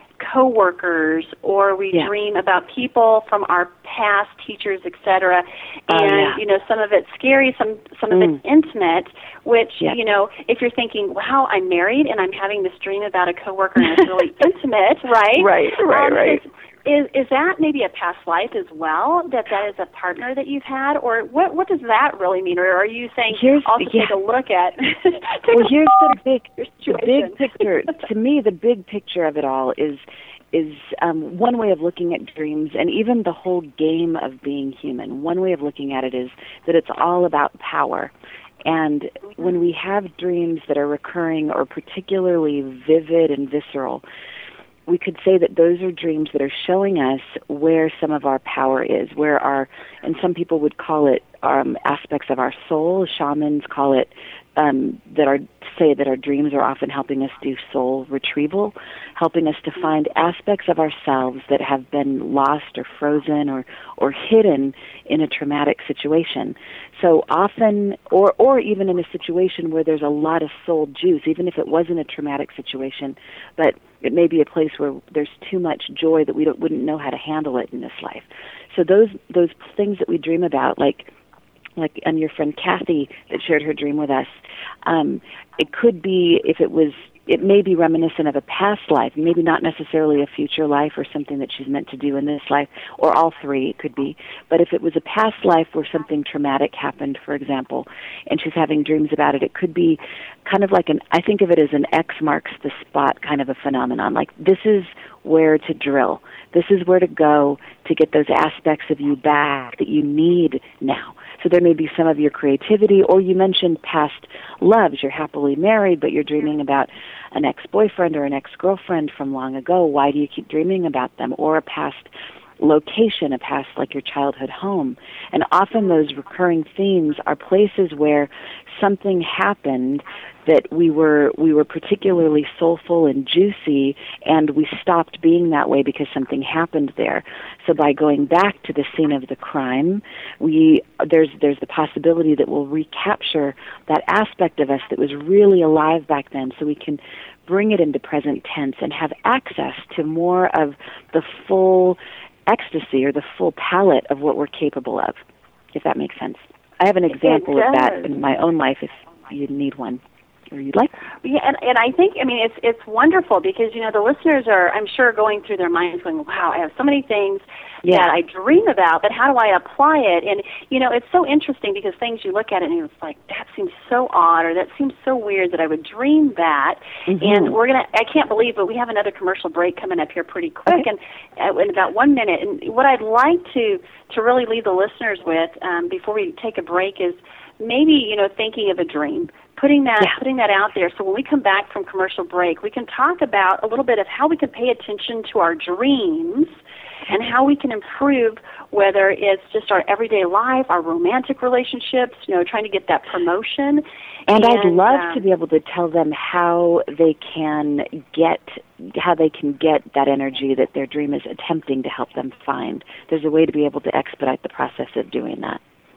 coworkers, or we yeah. dream about people from our past teachers, et cetera. And uh, yeah. you know, some of it's scary, some some mm. of it's intimate. Which yeah. you know, if you're thinking, "Wow, I'm married and I'm having this dream about a coworker and it's really intimate," right? Right, right, um, right. Is, is is that maybe a past life as well? That that is a partner that you've had, or what? What does that really mean? Or are you saying here's, also yeah. take a look at? well, here's the big, the big situation. picture. To me, the big picture of it all is is um, one way of looking at dreams, and even the whole game of being human. One way of looking at it is that it's all about power. And when we have dreams that are recurring or particularly vivid and visceral, we could say that those are dreams that are showing us where some of our power is, where our, and some people would call it um, aspects of our soul. Shamans call it um, that our say that our dreams are often helping us do soul retrieval, helping us to find aspects of ourselves that have been lost or frozen or or hidden in a traumatic situation. So often, or or even in a situation where there's a lot of soul juice, even if it wasn't a traumatic situation, but it may be a place where there's too much joy that we don't, wouldn't know how to handle it in this life. So those those things that we dream about, like like and your friend Kathy that shared her dream with us, um, it could be, if it was, it may be reminiscent of a past life, maybe not necessarily a future life or something that she's meant to do in this life, or all three, it could be. But if it was a past life where something traumatic happened, for example, and she's having dreams about it, it could be kind of like an, I think of it as an X marks the spot kind of a phenomenon. Like, this is where to drill. This is where to go to get those aspects of you back that you need now. So there may be some of your creativity, or you mentioned past loves. You're happily married, but you're dreaming about an ex-boyfriend or an ex-girlfriend from long ago. Why do you keep dreaming about them? Or a past location, a past, like your childhood home. And often those recurring themes are places where something happened that we were we were particularly soulful and juicy, and we stopped being that way because something happened there. So by going back to the scene of the crime, we there's there's the possibility that we'll recapture that aspect of us that was really alive back then, so we can bring it into present tense and have access to more of the full ecstasy or the full palette of what we're capable of, if that makes sense. I have an example of that in my own life if you need one. Or you'd like? Yeah, and, and I think, I mean, it's it's wonderful because, you know, the listeners are, I'm sure, going through their minds going, wow, I have so many things yeah. that I dream about, but how do I apply it? And, you know, it's so interesting because things you look at it and it's like, that seems so odd, or that seems so weird that I would dream that. Mm-hmm. And we're going to, I can't believe, but we have another commercial break coming up here pretty quick, okay. and uh, in about one minute. And what I'd like to, to really leave the listeners with um, before we take a break is maybe, you know, thinking of a dream. Putting that yeah. putting that out there, so when we come back from commercial break, we can talk about a little bit of how we can pay attention to our dreams and how we can improve, whether it's just our everyday life, our romantic relationships, you know, trying to get that promotion. And, and I'd love um, to be able to tell them how they can get how they can get that energy that their dream is attempting to help them find. There's a way to be able to expedite the process of doing that.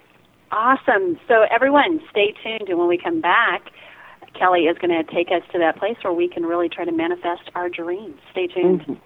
Awesome. So everyone, stay tuned, and when we come back, Kelly is going to take us to that place where we can really try to manifest our dreams. Stay tuned. Mm-hmm.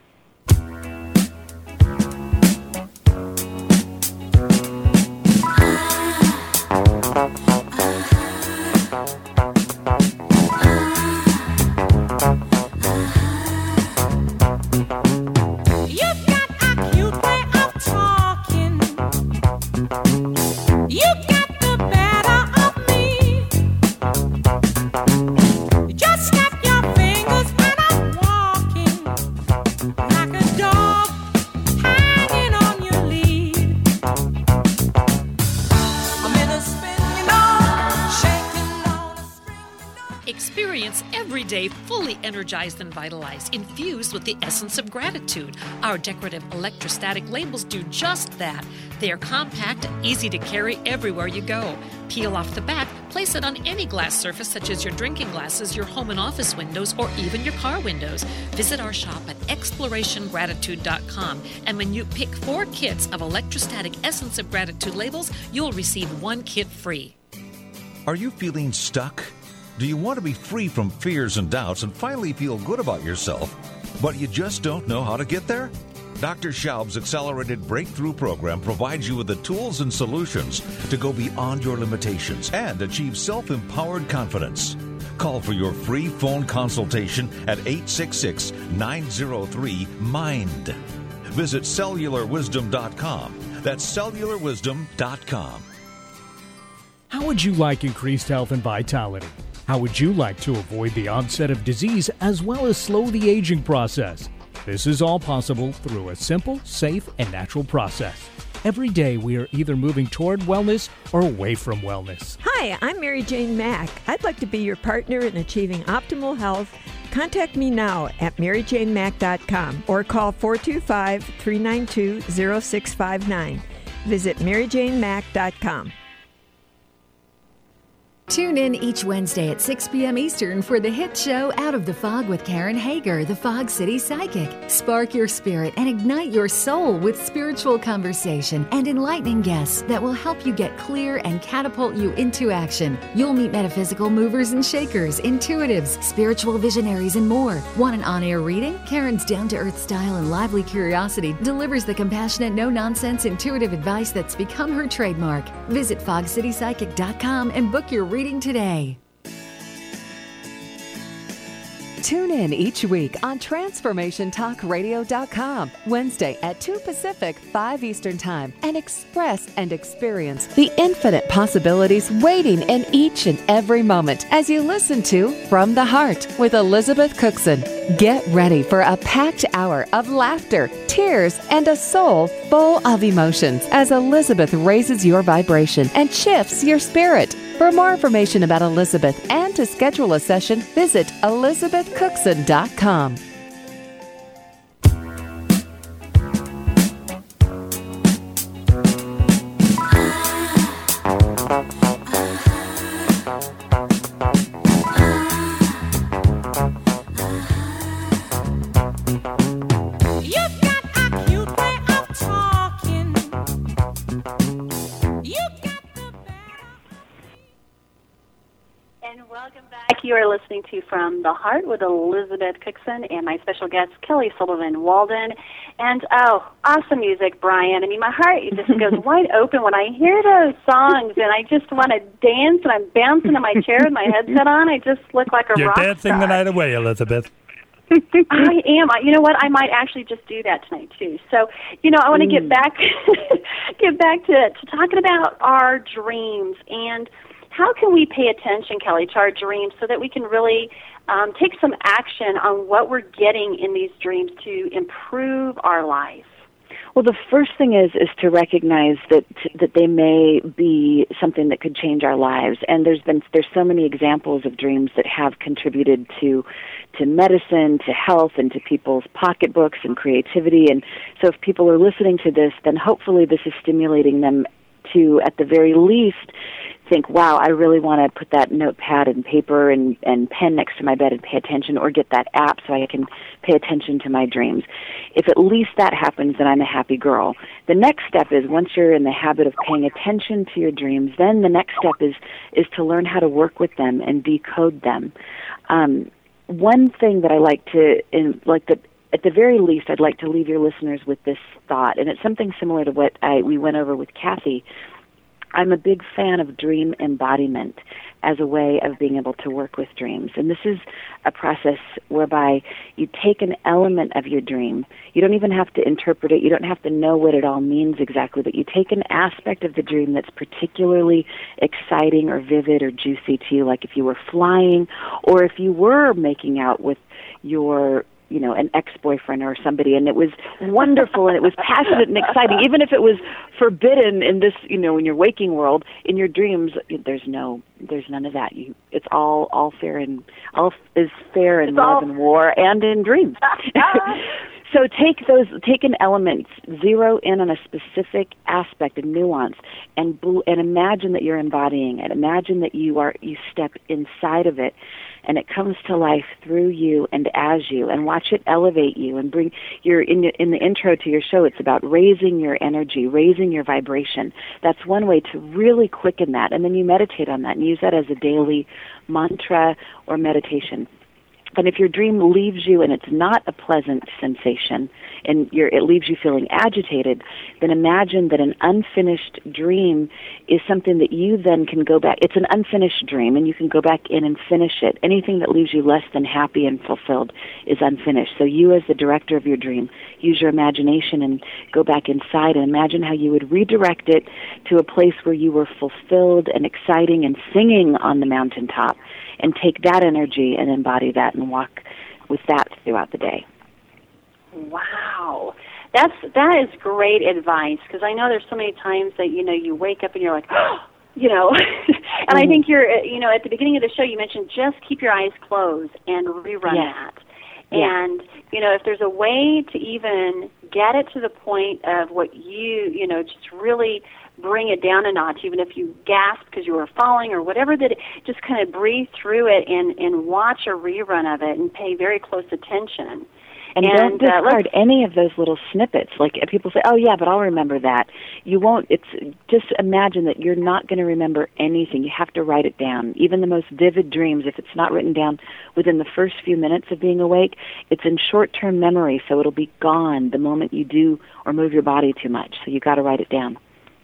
Fully energized and vitalized, infused with the essence of gratitude. Our decorative electrostatic labels do just that. They are compact and easy to carry everywhere you go. Peel off the back, Place it on any glass surface such as your drinking glasses, your home and office windows, or even your car windows. Visit our shop at exploration gratitude dot com, and when you pick four kits of electrostatic Essence of Gratitude labels, you'll receive one kit free. Are you feeling stuck? Do you want to be free from fears and doubts and finally feel good about yourself, but you just don't know how to get there? Doctor Schaub's Accelerated Breakthrough Program provides you with the tools and solutions to go beyond your limitations and achieve self-empowered confidence. Call for your free phone consultation at eight six six, nine zero three, MIND. Visit cellular wisdom dot com. That's cellular wisdom dot com. How would you like increased health and vitality? How would you like to avoid the onset of disease as well as slow the aging process? This is all possible through a simple, safe, and natural process. Every day we are either moving toward wellness or away from wellness. Hi, I'm Mary Jane Mack. I'd like to be your partner in achieving optimal health. Contact me now at mary jane mack dot com or call four two five, three nine two, zero six five nine. Visit mary jane mack dot com. Tune in each Wednesday at six p.m. Eastern for the hit show Out of the Fog with Karen Hager, the Fog City Psychic. Spark your spirit and ignite your soul with spiritual conversation and enlightening guests that will help you get clear and catapult you into action. You'll meet metaphysical movers and shakers, intuitives, spiritual visionaries, and more. Want an on-air reading? Karen's down-to-earth style and lively curiosity delivers the compassionate, no-nonsense, intuitive advice that's become her trademark. Visit fog city psychic dot com and book your reading today. Tune in each week on transformation talk radio dot com, Wednesday at two Pacific, five Eastern Time, and express and experience the infinite possibilities waiting in each and every moment as you listen to From the Heart with Elizabeth Cookson. Get ready for a packed hour of laughter, tears, and a soul full of emotions as Elizabeth raises your vibration and shifts your spirit. For more information about Elizabeth and to schedule a session, visit elizabeth cookson dot com. You are listening to From the Heart with Elizabeth Cookson and my special guest, Kelly Sullivan Walden. And, oh, awesome music, Brian. I mean, my heart just goes wide open when I hear those songs, and I just want to dance, and I'm bouncing in my chair with my headset on. I just look like a You're rock dancing star. the night away, Elizabeth. I am. You know what? I might actually just do that tonight too. So, you know, I want to get back, get back to, to talking about our dreams and how can we pay attention, Kelly, to our dreams so that we can really um, take some action on what we're getting in these dreams to improve our life? Well, the first thing is is to recognize that that they may be something that could change our lives. And there's been there's so many examples of dreams that have contributed to to medicine, to health, and to people's pocketbooks and creativity. And so if people are listening to this, then hopefully this is stimulating them to, at the very least, think, wow, I really want to put that notepad and paper and, and pen next to my bed and pay attention, or get that app so I can pay attention to my dreams. If at least that happens, then I'm a happy girl. The next step is, once you're in the habit of paying attention to your dreams, then the next step is is to learn how to work with them and decode them. Um, one thing that I like to, in, like the at the very least, I'd like to leave your listeners with this thought, and it's something similar to what I, we went over with Kathy. I'm a big fan of dream embodiment as a way of being able to work with dreams. And this is a process whereby you take an element of your dream. You don't even have to interpret it. You don't have to know what it all means exactly, but you take an aspect of the dream that's particularly exciting or vivid or juicy to you, like if you were flying or if you were making out with your you know, an ex-boyfriend or somebody, and it was wonderful and it was passionate and exciting, even if it was forbidden in this, you know, in your waking world. In your dreams, there's no, there's none of that. You, it's all, all fair and all is fair in it's love all... and war and in dreams. So take those, take an element, zero in on a specific aspect of nuance, and bl- and imagine that you're embodying it. Imagine that you are you step inside of it, and it comes to life through you and as you, and watch it elevate you and bring your in the, in the intro to your show. It's about raising your energy, raising your vibration. That's one way to really quicken that, and then you meditate on that and use that as a daily mantra or meditation. And if your dream leaves you and it's not a pleasant sensation, and you're, it leaves you feeling agitated, then imagine that an unfinished dream is something that you then can go back. It's an unfinished dream, and you can go back in and finish it. Anything that leaves you less than happy and fulfilled is unfinished. So you, as the director of your dream, use your imagination and go back inside and imagine how you would redirect it to a place where you were fulfilled and exciting and singing on the mountaintop, and take that energy and embody that and walk with that throughout the day. Wow. That's that is great advice, because I know there's so many times that, you know, you wake up and you're like, oh, you know, and mm-hmm. I think you're, you know, at the beginning of the show you mentioned just keep your eyes closed and rerun yes. that. Yeah. And, you know, if there's a way to even get it to the point of what you, you know, just really bring it down a notch, even if you gasp because you were falling or whatever, that it, just kind of breathe through it and, and watch a rerun of it and pay very close attention. And, and don't discard uh, any of those little snippets. Like people say, oh, yeah, but I'll remember that. You won't. It's just imagine that you're not going to remember anything. You have to write it down. Even the most vivid dreams, if it's not written down within the first few minutes of being awake, it's in short-term memory, so it'll be gone the moment you do or move your body too much. So you've got to write it down.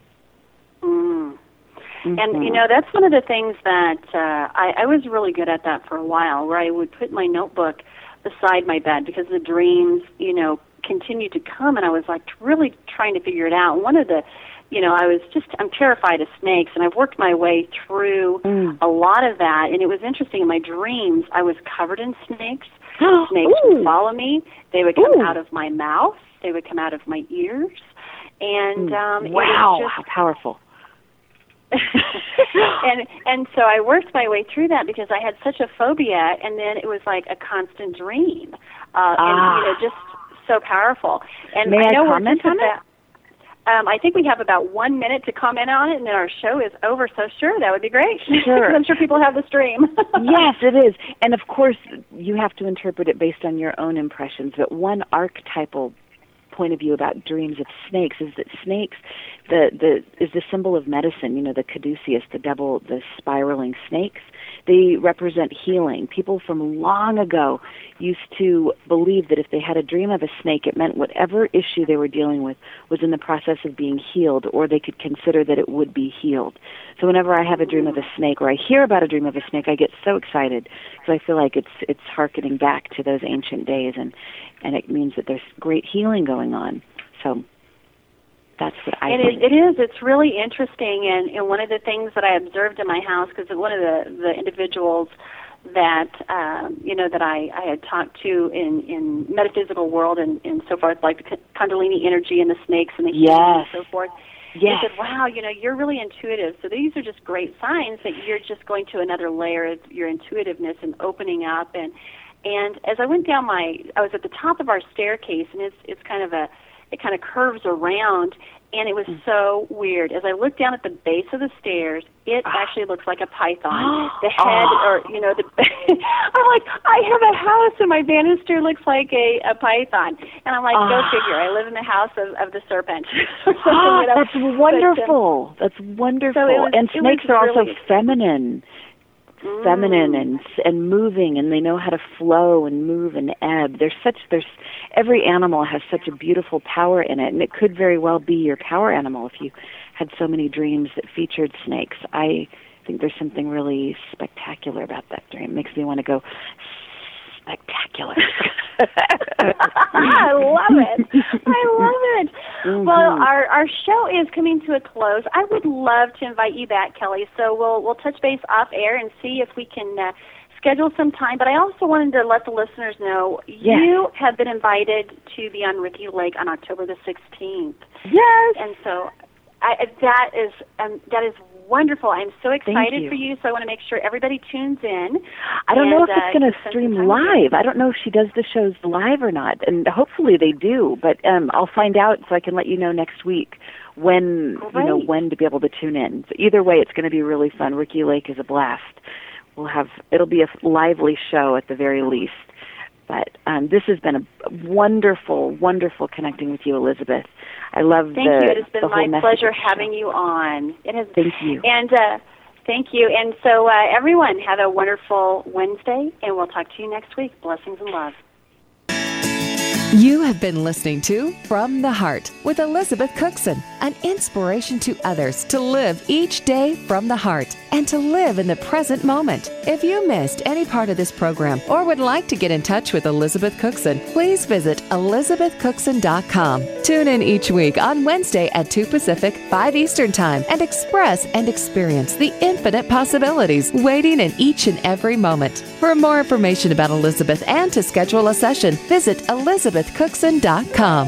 Mm. Mm-hmm. And, you know, that's one of the things that uh, I, I was really good at that for a while, where I would put my notebook beside my bed because the dreams, you know, continued to come, and I was, like, really trying to figure it out. One of the, you know, I was just, I'm terrified of snakes, and I've worked my way through mm. a lot of that, and it was interesting. In my dreams, I was covered in snakes. Snakes Ooh. would follow me. They would come Ooh. out of my mouth. They would come out of my ears. And um, wow, it was just, how powerful. and and so I worked my way through that because I had such a phobia, and then it was like a constant dream, uh, ah. and you know, just so powerful. And May I know I comment we're on it? Um, I think we have about one minute to comment on it, and then our show is over. So sure, that would be great. Sure, I'm sure people have this dream. Yes, it is, and of course, you have to interpret it based on your own impressions. But one archetypal point of view about dreams of snakes is that snakes the the is the symbol of medicine. You know, the caduceus, the double, the spiraling snakes. They represent healing. People from long ago used to believe that if they had a dream of a snake, it meant whatever issue they were dealing with was in the process of being healed, or they could consider that it would be healed. So whenever I have a dream of a snake, or I hear about a dream of a snake, I get so excited because I feel like it's it's hearkening back to those ancient days, and and it means that there's great healing going on. So that's what I it think. Is, it is. It's really interesting, and, and one of the things that I observed in my house, because one of the, the individuals that um, you know that I, I had talked to in, in metaphysical world and, and so forth, like the Kundalini energy and the snakes and the yes. healing and so forth. Yes. They said, wow, you know, you're really intuitive. So these are just great signs that you're just going to another layer of your intuitiveness and opening up. And and as I went down my, I was at the top of our staircase, and it's it's kind of a, it kind of curves around, and it was so weird. As I looked down at the base of the stairs, it actually looks like a python. The head, or, you know, the I'm like, I have a house, and my banister looks like a, a python. And I'm like, go figure. I live in the house of, of the serpent. or something, Ah, you know. that's wonderful. But, um, that's wonderful. So it was, and it snakes was are also really feminine. Mm. feminine and and moving, and they know how to flow and move and ebb. There's such there's every animal has such a beautiful power in it, and it could very well be your power animal if you had so many dreams that featured snakes. I think there's something really spectacular about that dream. It makes me want to go spectacular. I love it. I love it. Mm-hmm. Well, our our show is coming to a close. I would love to invite you back, Kelly. So we'll we'll touch base off air and see if we can uh, schedule some time. But I also wanted to let the listeners know yes. you have been invited to be on Ricky Lake on October the sixteenth. Yes. And so I, that is um, that is wonderful. I'm so excited you. for you, so I want to make sure everybody tunes in. I don't and, know if uh, it's going to spend stream some time with live. I don't know if she does the shows live or not, and hopefully they do. But um, I'll find out so I can let you know next week when Great. you know when to be able to tune in. So either way, it's going to be really fun. Ricky Lake is a blast. We'll have it'll be a lively show at the very least. But um, this has been a wonderful, wonderful connecting with you, Elizabeth. I love Thank the you. It has been the whole my message pleasure of the show. having you on. It has. Thank you. And uh, thank you. And so, uh, everyone, have a wonderful Wednesday, and we'll talk to you next week. Blessings and love. You have been listening to From the Heart with Elizabeth Cookson, an inspiration to others to live each day from the heart and to live in the present moment. If you missed any part of this program or would like to get in touch with Elizabeth Cookson, please visit elizabeth cookson dot com. Tune in each week on Wednesday at two Pacific, five Eastern Time and express and experience the infinite possibilities waiting in each and every moment. For more information about Elizabeth and to schedule a session, visit elizabeth cookson dot com.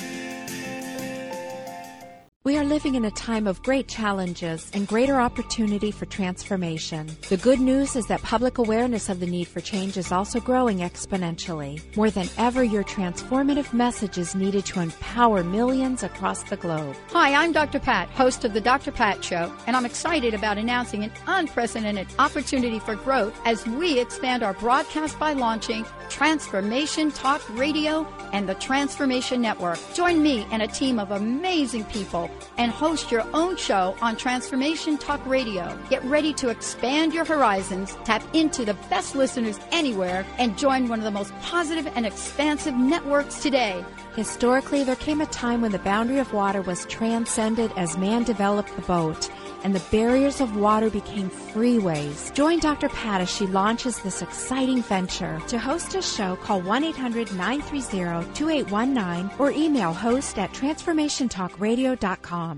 We are living in a time of great challenges and greater opportunity for transformation. The good news is that public awareness of the need for change is also growing exponentially. More than ever, your transformative message is needed to empower millions across the globe. Hi, I'm Doctor Pat, host of The Doctor Pat Show, and I'm excited about announcing an unprecedented opportunity for growth as we expand our broadcast by launching Transformation Talk Radio and the Transformation Network. Join me and a team of amazing people and host your own show on Transformation Talk Radio. Get ready to expand your horizons, tap into the best listeners anywhere, and join one of the most positive and expansive networks today. Historically, there came a time when the boundary of water was transcended as man developed the boat, and the barriers of water became freeways. Join Doctor Pat as she launches this exciting venture. To host a show, call one eight hundred nine three zero two eight one nine or email host at transformation talk radio dot com.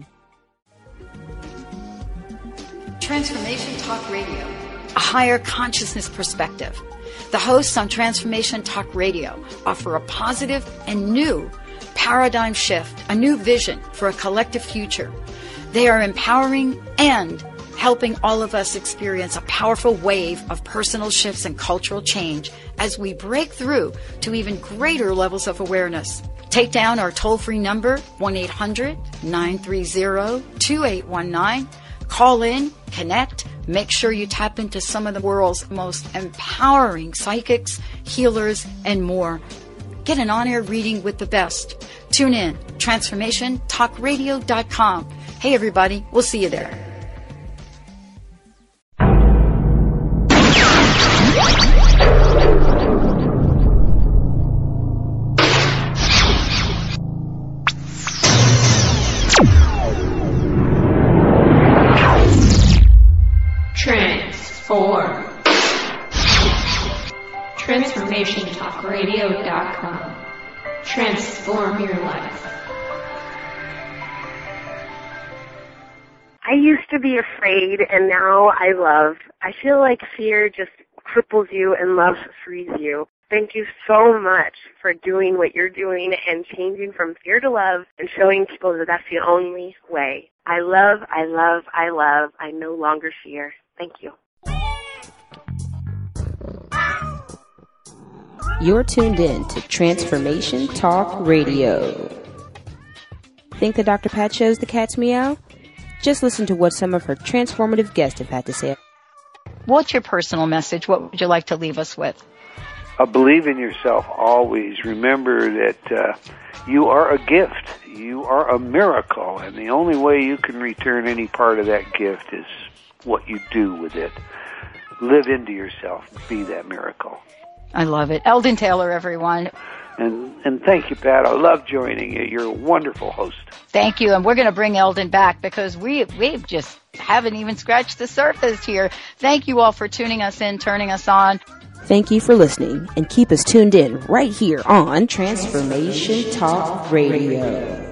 Transformation Talk Radio, a higher consciousness perspective. The hosts on Transformation Talk Radio offer a positive and new paradigm shift, a new vision for a collective future. They are empowering and helping all of us experience a powerful wave of personal shifts and cultural change as we break through to even greater levels of awareness. Take down our toll-free number, one eight hundred nine three zero two eight one nine. Call in, connect, make sure you tap into some of the world's most empowering psychics, healers, and more. Get an on-air reading with the best. Tune in, transformation talk radio dot com. Hey, everybody, we'll see you there. Transform. transformation talk radio dot com. Transform your life. I used to be afraid, and now I love. I feel like fear just cripples you and love frees you. Thank you so much for doing what you're doing and changing from fear to love and showing people that that's the only way. I love, I love, I love. I no longer fear. Thank you. You're tuned in to Transformation Talk Radio. Think the Doctor Pat Show's the cat's meow? Just listen to what some of her transformative guests have had to say. What's your personal message? What would you like to leave us with? Uh, believe in yourself always. Remember that uh, you are a gift. You are a miracle, and the only way you can return any part of that gift is what you do with it. Live into yourself. Be that miracle. I love it. Eldon Taylor, everyone. And and thank you, Pat. I love joining you. You're a wonderful host. Thank you. And we're going to bring Eldon back because we we just haven't even scratched the surface here. Thank you all for tuning us in, turning us on. Thank you for listening, and keep us tuned in right here on Transformation Talk Radio.